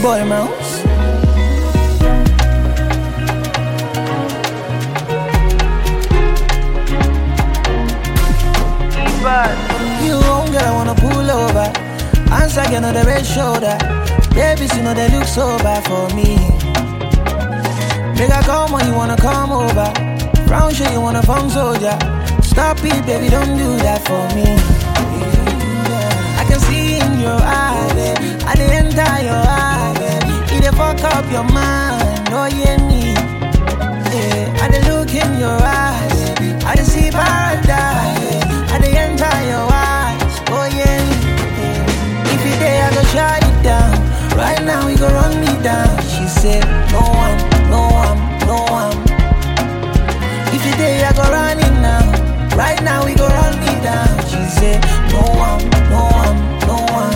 boy mouse. You won't girl, I wanna pull over. Answer, get on the red shoulder. Babies, you know they look so bad for me. Make I come when you wanna come over. Round shit, you wanna phone soldier. Stop it, baby, don't do that for me. I can see in your eyes, baby. I didn't enter your eyes, baby. It dey fuck up your mind, oh yeah me. Yeah, I did look in your eyes, baby. I did see paradise. I did enter your eyes, oh yeah. If you there, I go shut it down. Right now, we go run me down. She said, no one, no one, no one. If you there, I go run it now. Right now, we go run me down. She said, no one, no one, no one.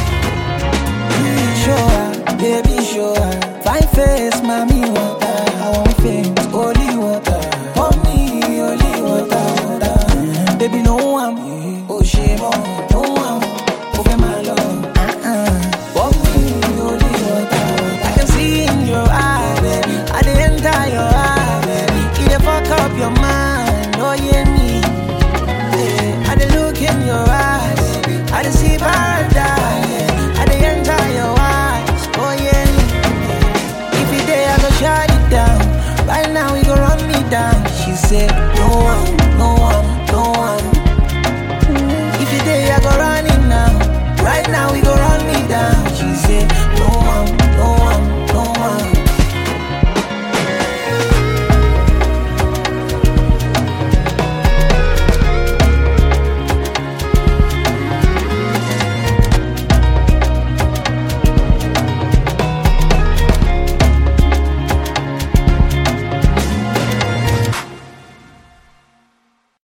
Show her, baby, show her. Fine face, mommy, water. I want fame, holy water. For me, holy water, water. Baby, no one, oh shame, no one. Over my love, for me, holy water. I can see in your eyes, baby. I did enter your eyes, baby. It dey fuck up your mind, oh yeah me. Yeah, I did look in your eyes, baby. I did see paradise. I did enter your eyes, oh yeah. If you there, I go shut it down. Right now we go run me down. She said,